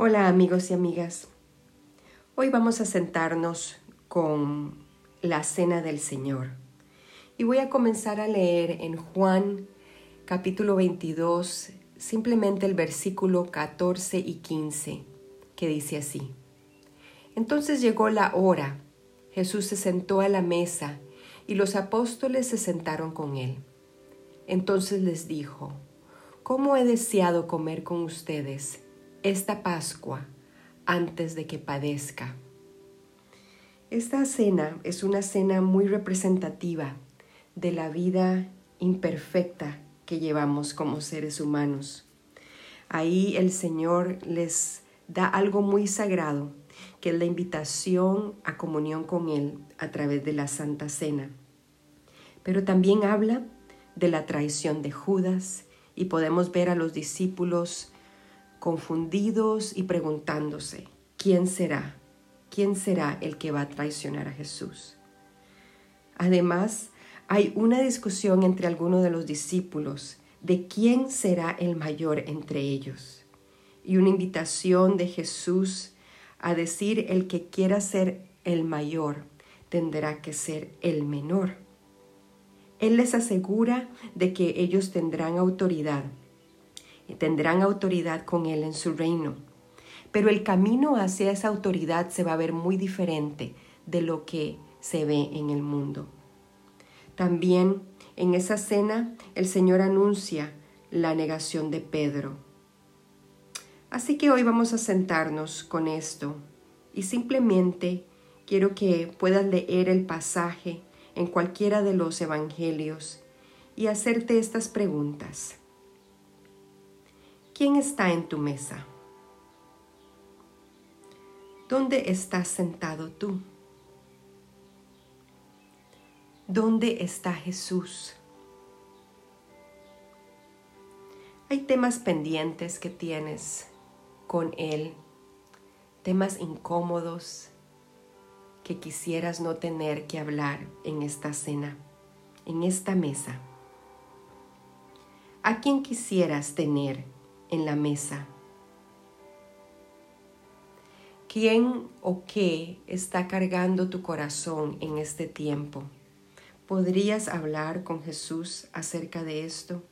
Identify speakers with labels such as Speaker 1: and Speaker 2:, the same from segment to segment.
Speaker 1: Hola amigos y amigas, hoy vamos a sentarnos con la Cena del Señor y voy a comenzar a leer en Juan capítulo 22 simplemente el versículo 14 y 15 que dice así: Entonces llegó la hora, Jesús se sentó a la mesa y los apóstoles se sentaron con él. Entonces les dijo: ¿Cómo he deseado comer con ustedes esta Pascua antes de que padezca? Esta cena es una cena muy representativa de la vida imperfecta que llevamos como seres humanos. Ahí el Señor les da algo muy sagrado, que es la invitación a comunión con Él a través de la Santa Cena. Pero también habla de la traición de Judas y podemos ver a los discípulos confundidos y preguntándose: ¿quién será? ¿Quién será el que va a traicionar a Jesús? Además, hay una discusión entre algunos de los discípulos de quién será el mayor entre ellos, y una invitación de Jesús a decir: el que quiera ser el mayor tendrá que ser el menor. Él les asegura de que ellos tendrán autoridad con Él en su reino. Pero el camino hacia esa autoridad se va a ver muy diferente de lo que se ve en el mundo. También en esa cena el Señor anuncia la negación de Pedro. Así que hoy vamos a sentarnos con esto y simplemente quiero que puedas leer el pasaje en cualquiera de los evangelios y hacerte estas preguntas. ¿Quién está en tu mesa? ¿Dónde estás sentado tú? ¿Dónde está Jesús? Hay temas pendientes que tienes con Él, temas incómodos que quisieras no tener que hablar en esta cena, en esta mesa. ¿A quién quisieras tener en la mesa? ¿Quién o qué está cargando tu corazón en este tiempo? ¿Podrías hablar con Jesús acerca de esto?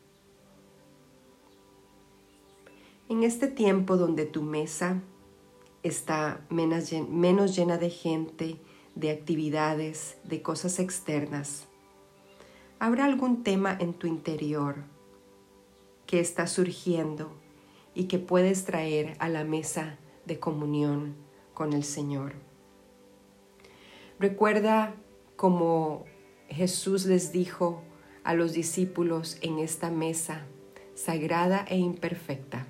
Speaker 1: En este tiempo donde tu mesa está menos llena de gente, de actividades, de cosas externas, ¿habrá algún tema en tu interior que está surgiendo y que puedes traer a la mesa de comunión con el Señor? Recuerda cómo Jesús les dijo a los discípulos en esta mesa sagrada e imperfecta: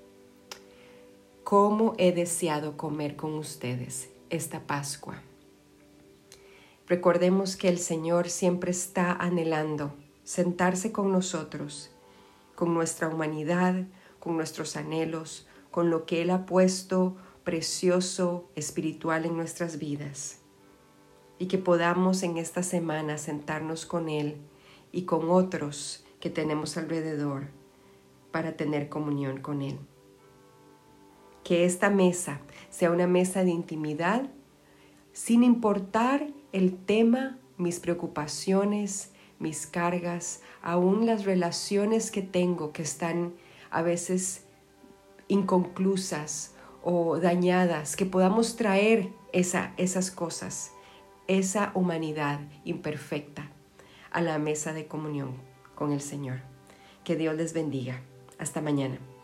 Speaker 1: ¿cómo he deseado comer con ustedes esta Pascua? Recordemos que el Señor siempre está anhelando sentarse con nosotros, con nuestra humanidad, con nuestros anhelos, con lo que Él ha puesto precioso, espiritual en nuestras vidas. Y que podamos en esta semana sentarnos con Él y con otros que tenemos alrededor para tener comunión con Él. Que esta mesa sea una mesa de intimidad, sin importar el tema, mis preocupaciones, mis cargas, aún las relaciones que tengo que están a veces inconclusas o dañadas, que podamos traer esas cosas, esa humanidad imperfecta a la mesa de comunión con el Señor. Que Dios les bendiga. Hasta mañana.